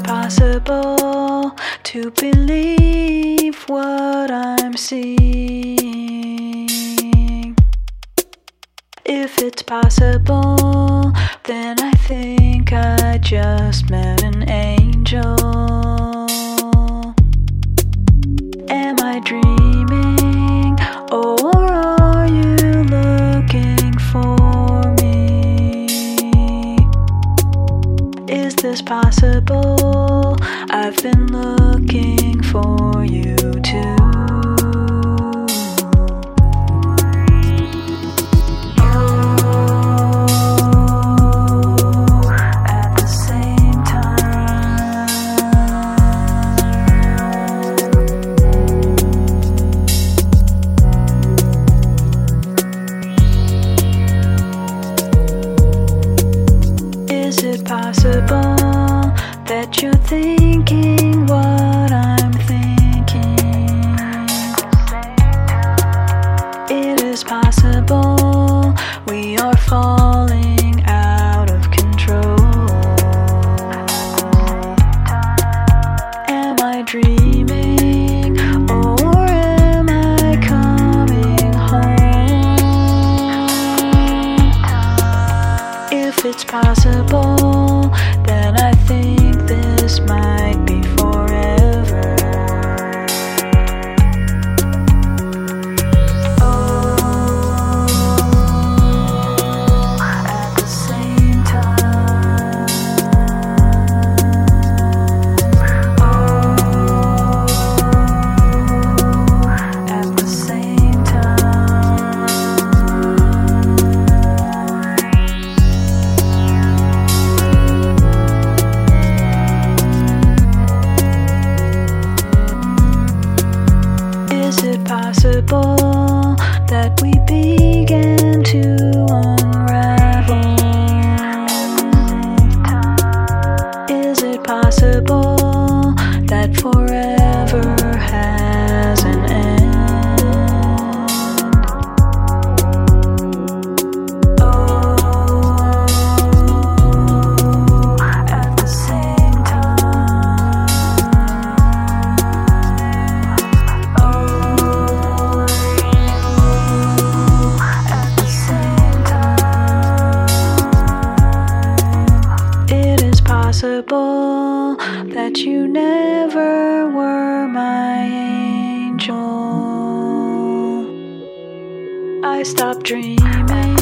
possible to believe what I'm seeing? If it's possible, then I think I just met an angel. Am I dreaming, or are you looking for me? Is this possible? I've been looking for you too. Is it possible that you're thinking what I'm thinking? It is possible we are falling out of control. Am I dreaming, or am I coming home? If it's possible, then I think this might be forever. Oh, at the same time. Oh, at the same time. Is it possible that we began to unravel? Is it possible that forever has an end? Oh, at the same time. At the same time, it is possible that you never were my angel. I stopped dreaming.